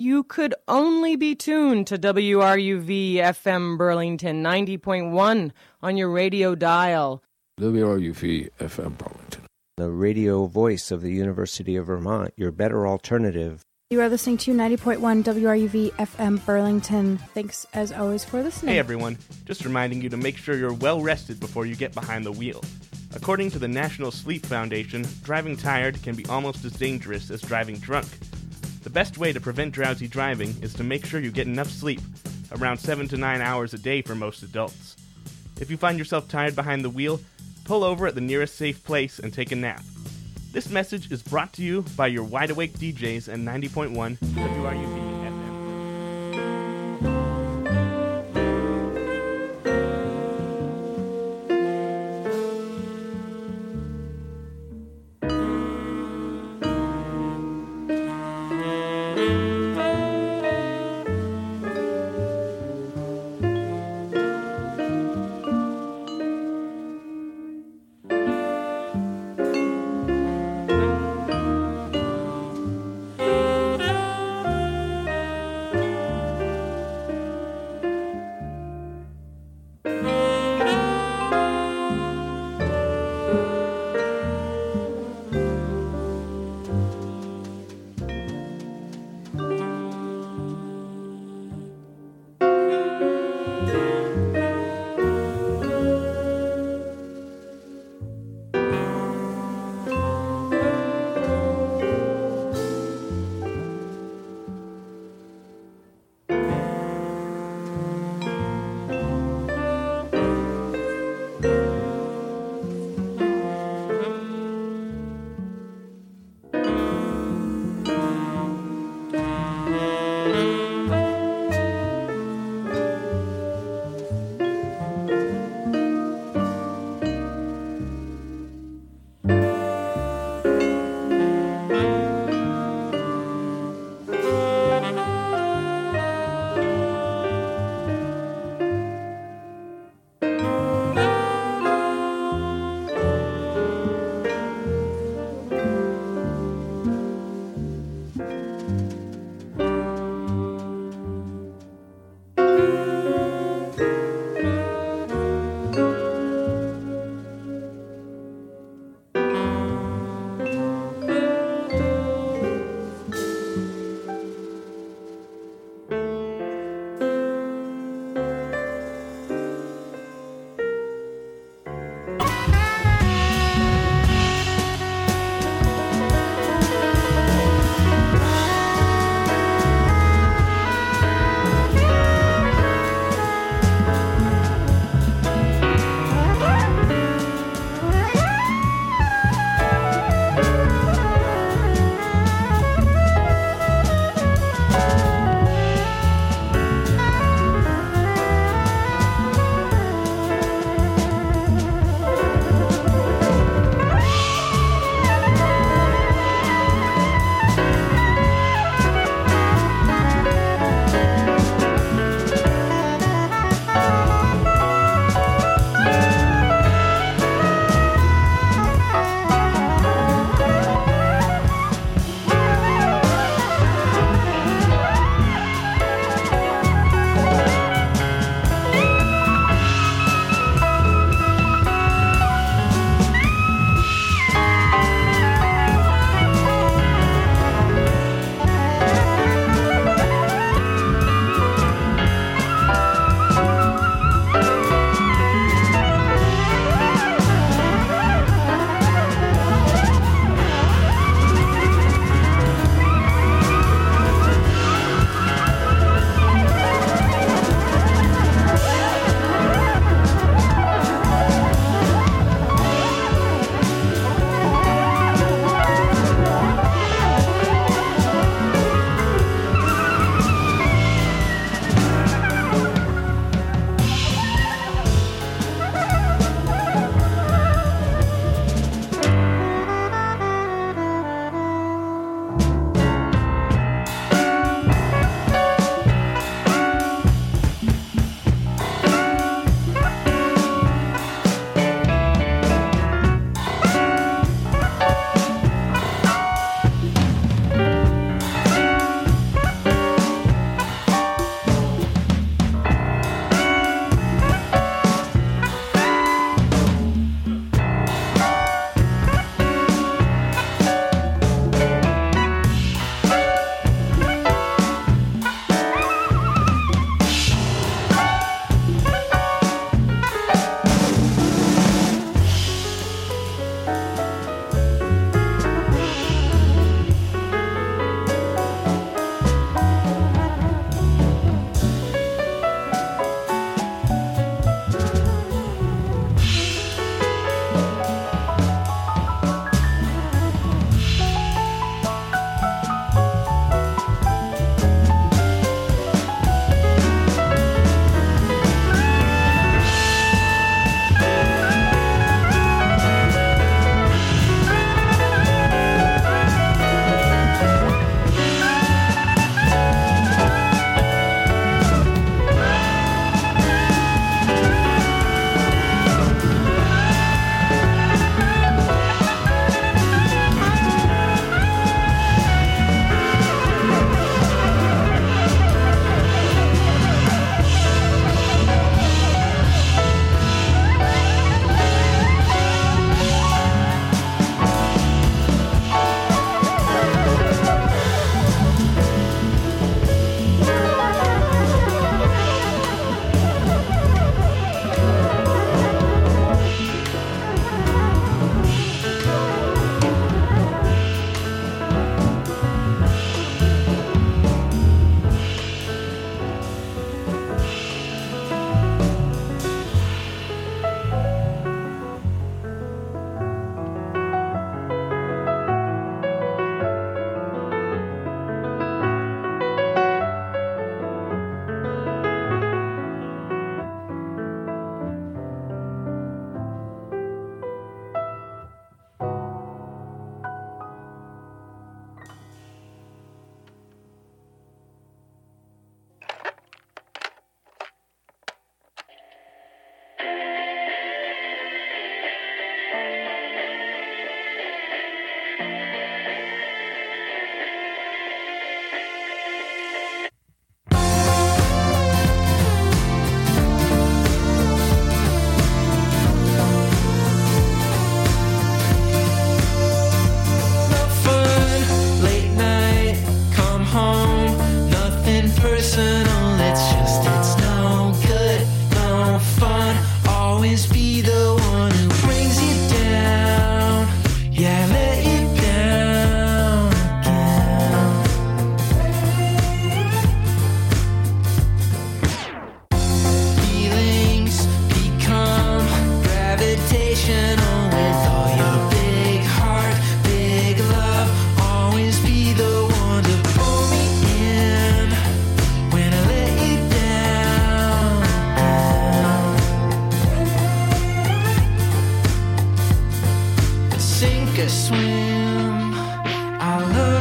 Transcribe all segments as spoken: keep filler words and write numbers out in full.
you could only be tuned to W R U V F M Burlington ninety point one on your radio dial. W R U V F M Burlington, the radio voice of the University of Vermont, your better alternative. You are listening to ninety point one W R U V F M Burlington. Thanks, as always, for listening. Hey, everyone. Just reminding you to make sure you're well rested before you get behind the wheel. According to the National Sleep Foundation, driving tired can be almost as dangerous as driving drunk. The best way to prevent drowsy driving is to make sure you get enough sleep, around seven to nine hours a day for most adults. If you find yourself tired behind the wheel, pull over at the nearest safe place and take a nap. This message is brought to you by your Wide Awake D Js and ninety point one W R U V F M.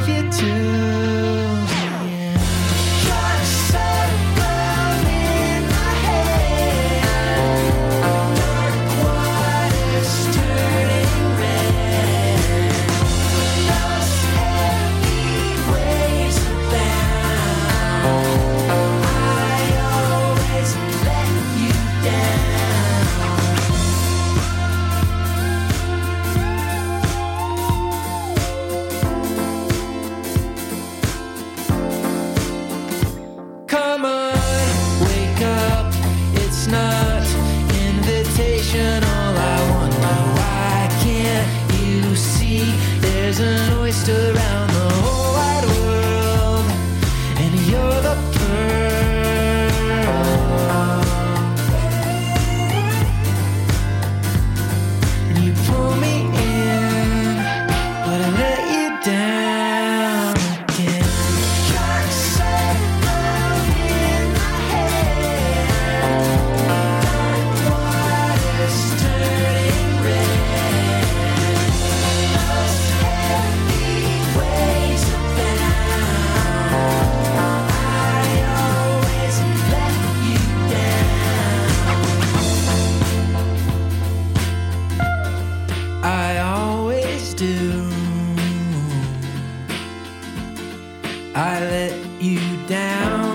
you to. Around the whole wide world, and you're the pearl. And you pull me in, but I let you down again. Sharks circle in my head, dark waters turning red. I let you down.